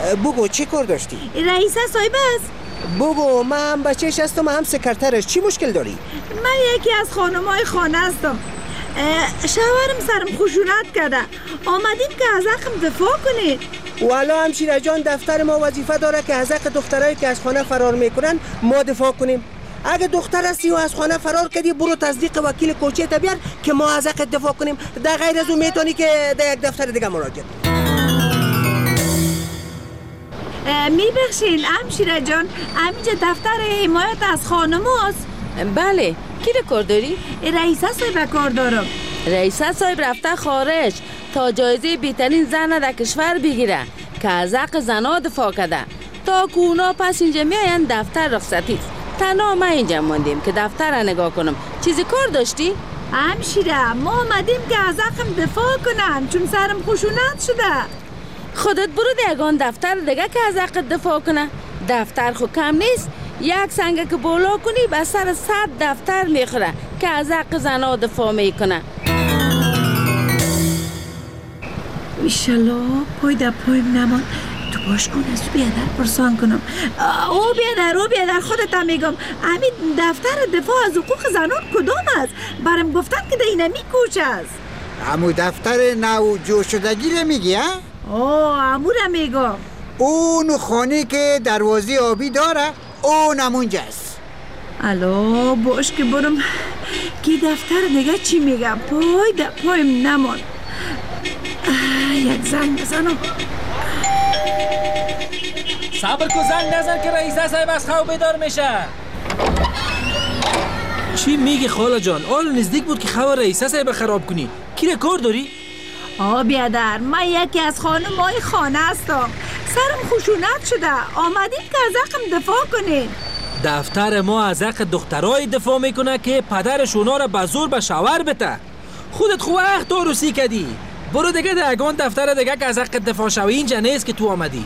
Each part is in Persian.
بگو چی کار داشتی؟ رئیس صاحب است. بگو، من هم بچهش هستم، هم سکرترش. چی مشکل داری؟ من یکی از خانمای خانه هستم. شوهرم سرم خشونت کرده. آمدیم که از حقم دفاع کنید. والا همشیره جان، دفتر ما وظیفه داره که از حق دخترایی که از خانه فرار میکنن ما دفاع کنیم. اگه دختر هستی و از خانه فرار کردی، برو تصدیق وکیل کوچه تا بیار که ما از حق دفاع کنیم. در غیر از اون میتونی که در یک دفتر دیگه مراجعه. میبخشین همشیره جان، همینجا دفتر حمایت از خانم هست. بله، کی رو کار داری؟ رئیسه صاحب کار دارم. رئیسه صاحب رفته خارج تا جایزه بهترین زن در کشور بگیره که از حق زنها دفاع کرده. تا که اونا پس اینجا میاین دفتر رخصتی است. تنها ما اینجا موندیم که دفتر را نگاه کنم. چیزی کار داشتی؟ همشیره، ما آمدیم که از حقم دفاع کنم چون سرم خشونت شده. خودت برو دیگان دفتر دیگه که از حق دفاع کنه. دفتر خو کم نیست. یک سنگ که بالا کنی به سر 100 دفتر میخوره که از حق زنها دفاع میکنه. ایشالله پای در پایم نمان. تو باش کن از تو بیادر پرسان کنم. او بیادر خودت هم میگم. همین دفتر دفاع از حقوق زنان کدام است؟ برم گفتن که در اینمی کوچ است. همو دفتر نو جو شدگی رو میگی ها؟ همو رو میگم. اون خانه که دروازه آبی داره اون همونجاست. الو باش که برم کی دفتر دیگه چی میگم. پای در پایم نمان. یک زنگ بزنم. صبر کن، زنگ نزن که رئیسه صاحب از خواب بیدار میشه. چی میگی خاله جان؟ آل نزدیک بود که خواب رئیسه صاحب خراب کنی. کی رو کار داری؟ بیادر، من یکی از خانمای خانه هستم. سرم خشونت شده. آمدیم که از حقم دفاع کنین. دفتر ما از حق دخترای دفاع میکنه که پدرش اونا را به زور به شوهر بده. خودت خوب وقت عروسی کردی. برو دیگه دگان دفتر دیگه که از حق دفاع شوی اینجا نیست که تو آمدی.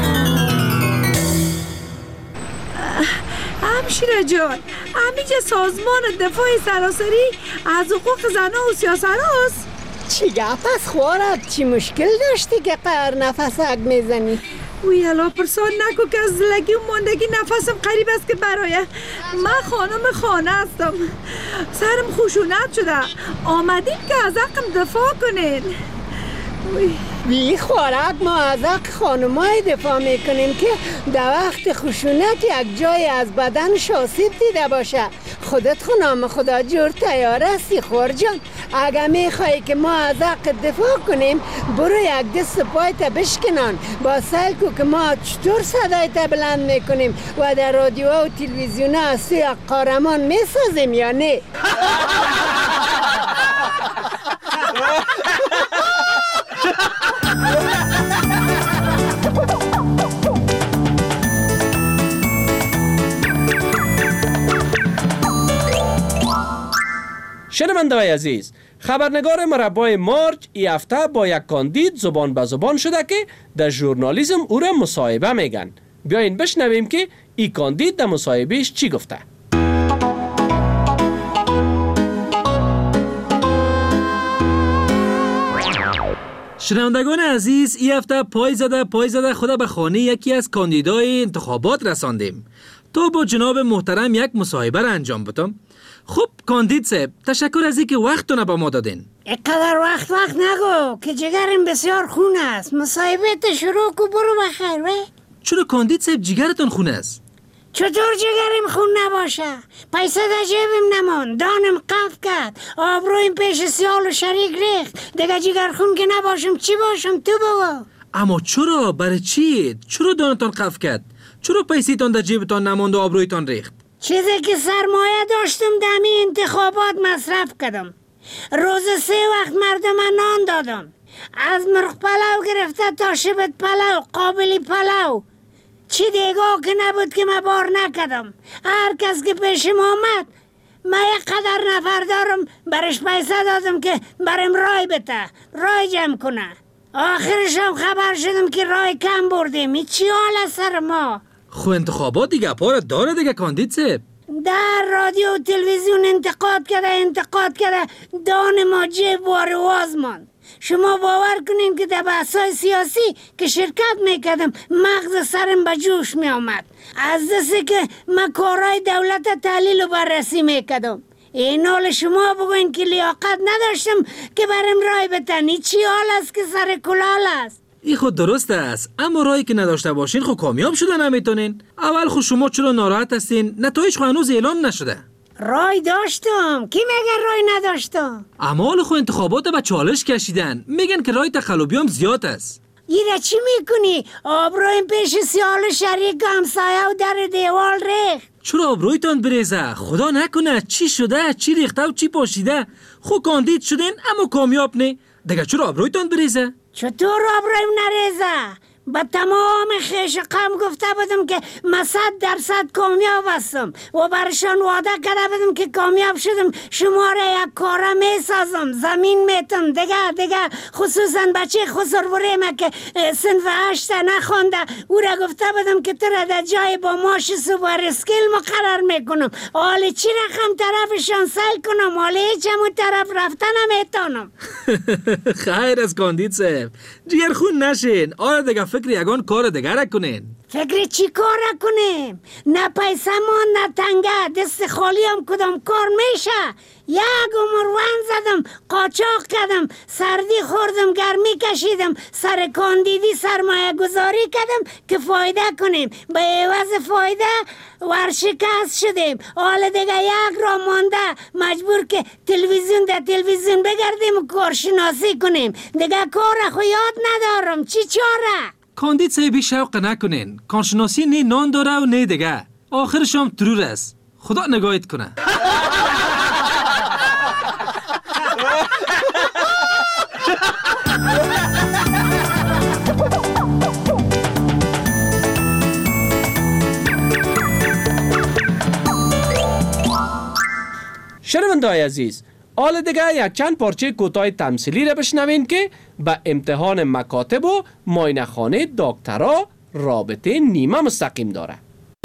همشیره جان، همینجا سازمان دفاع سراسری از حقوق زنها و سیاست هست. چی گپ است خوارد؟ چی مشکل داشتی که قهر نفسک میزنی؟ وی الا پرسان نکو که از لگی و ماندگی نفسم قریب است که برای من خانم خانه هستم. سرم خشونت شده. آمدیم که از حقم دفاع کنین. وی خوارد، ما از حق خانمای دفاع میکنیم که در وقت خشونت یک جای از بدن آسیب دیده باشه. خودت خونام خدا جور تیار هستی خور جان. اگه میخوایی که ما از حق دفاع کنیم، برو یک دست پایت بشکنان با سلکو که ما چطور صدایت بلند میکنیم و در رادیو و تلویزیون از سوی قهرمان میسازیم یا نه؟ شنونده‌های عزیز، خبرنگار مربای مارچ ای هفته با یک کاندید زبان به زبان شده که در ژورنالیسم او را مصاحبه میگن. بیاین بشنویم که ای کاندید در مصاحبهش چی گفته. شنوندگان عزیز، ای هفته پای زده خود به خانه یکی از کاندیدای انتخابات رساندیم تا با جناب محترم یک مصاحبه را انجام بدم. خب کاندید صاحب، تشکر از اینکه وقتتون با ما دادین. اینقدر وقت نگو که جگرم بسیار خون است. مصاحبه شروع کو، برو بخیر. چرا کاندید صاحب جگرتون خون است؟ چطور جگرم خون نباشه؟ پیسه در جیبم نمان، دانم قف کرد، آبرویم پیش سیال و شریک ریخت. دیگه جگر خون که نباشم چی باشم؟ تو بگو. اما چرا؟ برای چی؟ چرا دانتان قف کرد؟ چرا پیسیتان در جیبتان نماند و آبرویتان ریخت؟ چیزی که سرمایه داشتم دمی انتخابات مصرف کردم. روز 3 وقت مردم نان دادم. از مرغ پلو گرفته تا شبت پلو، قابلی پلو. چی دیگه که نبود که من بار نکدم. هر کس که پیشم آمد من یک قدر نفر دارم، برش پیسه دادم که برم رای بده، رای جمع کنه. آخرش هم خبر شدم که رای کم بردیم. این چی حال سر ما؟ خو انتخابات دیگه پاره داره دیگه کاندید صاحب. در رادیو و تلویزیون انتقاد کرده دان ما جیب وارواز ماند. شما باور کنین که در بحثای سیاسی که شرکت میکردم مغز سرم به جوش میامد. از دستی که من کارهای دولت تحلیل و بررسی میکردم. این حال شما بگوین که لیاقت نداشتم که برم رای بتنی. چی حال است که سر کلال است؟ این خود درست است، اما راهی که نداشته باشین خود کامیاب شده نمیتونین. اول خود شما چرا ناراحت هستین؟ نتایج خود هنوز اعلام نشده. رای داشتم. کی میگه رای نداشتم؟ اما حال خود انتخابات به چالش کشیدن. میگن که رای تقلبی زیاد است. ایره چی میکنی؟ آبرویم پیش سیال شریک همسایه و در دیوال ریخت. چرا آبرویتان بریزه؟ خدا نکنه چی شده؟ چی ریخته و چی پاشیده؟ خود کاندید شدین اما کامیاب نه. دیگه چرا آبرویتان بریزه؟ چطور آبرویم نریزه؟ با تمام خیش قم گفته بودم که من 100% کامیاب هستم و برشان وعده کرده بودم که کامیاب شدم شما را یک کاره می سازم، زمین میتم. دیگه خصوصا بچه خسروره که صنف 8 نخونده او را گفته بودم که تو را در جای با ماش سوپر اسکیل مقرر میکنم. حالی چی رقم طرفشان سیل کنم؟ حالی هیچ همون طرف رفته نمیتونم. خیر از کاندید صاحب، جگر خون نشین. آره دیگه فکر یگان کار دیگر کنین. فکر چی کار کنیم؟ نه پیسه ما نه تنگه، دست خالی هم کدام کار میشه. یک عمر ون زدم، قاچاق کردم، سردی خوردم، گرمی کشیدم، سر کاندیدی سرمایه گذاری کردم که فایده کنیم. به عوض فایده ورشکست شدیم. حالا دیگه یک را مانده، مجبور که تلویزیون بگردیم و کارشناسی کنیم. دیگه کار خو یاد ندارم. چی چاره؟ کاندید صاحبی شوق نکنین. کارشناسی نه نان داره و نه دیگه. آخرش هم ترور است. خدا نگاهت کنه. شنونده‌های عزیز، حال دیگه یک چند پارچه کوتاه تمثیلی را بشنوین که به امتحان مکاتب و معاینه خانه دکترا رابطه نیمه مستقیم داره.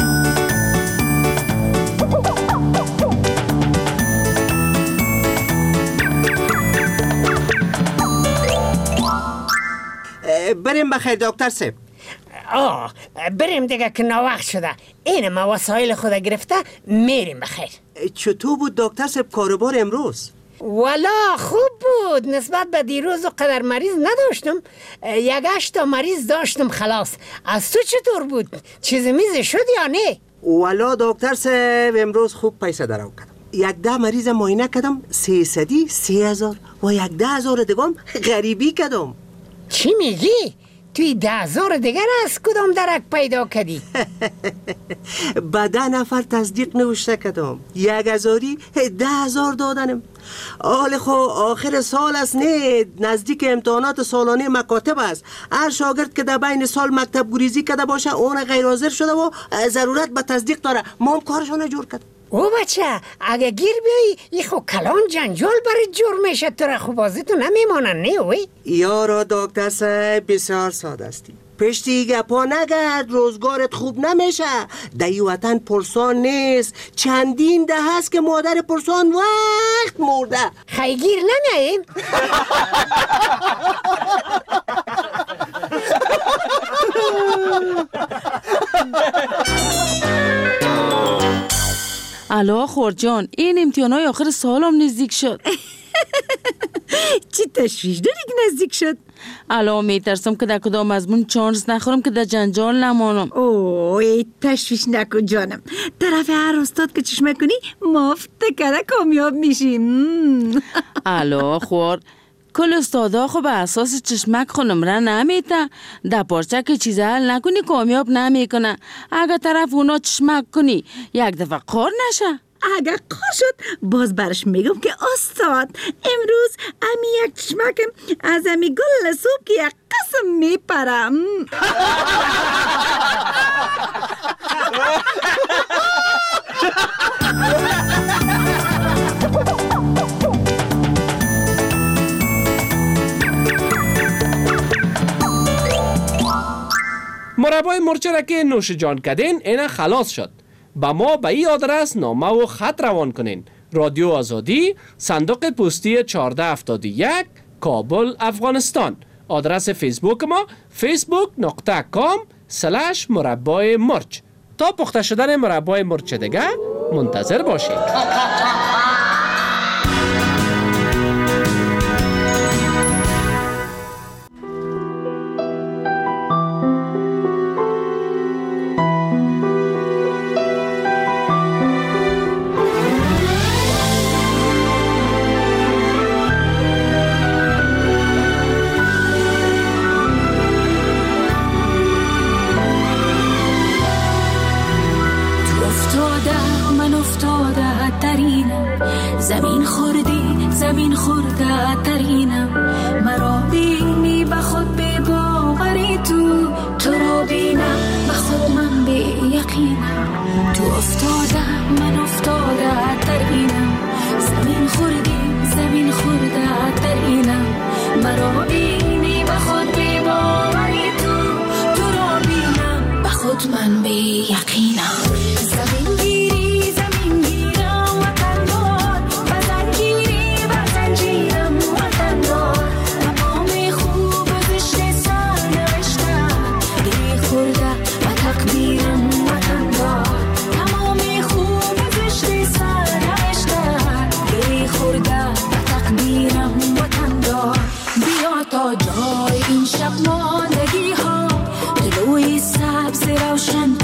بریم بخیر دکتر صاحب. بریم دیگه که ناوقت شده. این ما وسایل خود گرفته میریم بخیر. چطور بود دکتر صاحب کاروبار امروز؟ والا خوب بود. نسبت به دیروز و قدر مریض نداشتم. 8 مریض داشتم خلاص. از تو چطور بود؟ چیزی میزی شد یا نه؟ والا دکتر صاحب امروز خوب پیسه درام کردم. 10 مریض معاینه کردم، 300 3000 و 10,000 دیگم غریبی کردم. چی میگی؟ توی 10,000 دیگر از کدام درک پیدا کردی؟ با 10 نفر تصدیق نوشته کردم. 1,000 10,000 دادنم. حال خو آخر سال است نه، نزدیک امتحانات سالانه مکاتب است. هر شاگرد که در بین سال مکتب گریزی کرده باشه اون غیر حاضر شده و ضرورت به تصدیق داره. ما هم کارشون جور کرد. او بچه اگه گیر بیایی ای خو کلان جنجال برای جور میشه. تو را خو بازی تو نمیمانن نه اوی؟ یارا دکتر صاحب بسیار ساده استی. پشتی گپا نگرد، روزگارت خوب نمیشه. در وطن پرسان نیست. چندین ده هست که مادر پرسان وقت مرده. خیگیر نمیاییم؟ الو خورجان، این امتحانای آخر سالم نزدیک شد. چی تشویش داری که نزدیک شد؟ الان میترسم که در کدام مضمون چانس نخورم که در جنجال نمانم. اوه تشویش نکن جانم. طرف هر استاد که چشمه کنی مفت کده کامیاب میشیم. الو خور، کل استادا خو به اساس چشمک خو نمره نمیته. در پارچه که چیز حل نکنی کامیاب نمیکنه. اگه طرف اونا چشمک کنی یک دفعه قار نشه. اگه قار شد باز برش میگم که استاد امروز امی یک چشمکم از امی گل صبح که یک قسم میپرم. مربای مرچه را که نوش جان کردین اینا خلاص شد. با ما به این آدرس نامه و خط روان کنین. رادیو آزادی، صندوق پستی 1471 کابل افغانستان. آدرس فیسبوک ما facebook.com/مربای مرچ. تا پخته شدن مربای مرچ دیگه منتظر باشید. زمین خورده ترینم، مرا بینی به خود به باوری، تو را بینم به خود من به یقینم. تو افتاده من افتاده ترینم، زمین خورده ترینم، مرا بینی به خود به باوری، تو را بینم به خود من به یقینم. زمین گیری زمین گیرم وطن دار، بزنگیری بزنجیرم وطن دار، تمام خوب و زشت سر نوشتم، گری خورده و تقدیرم وطن دار، تمام خوب و زشت سر نوشتم، گری خورده و تقدیرم وطن دار. بیا تا جای این شب ماندگی ها، طلوع سبز روشن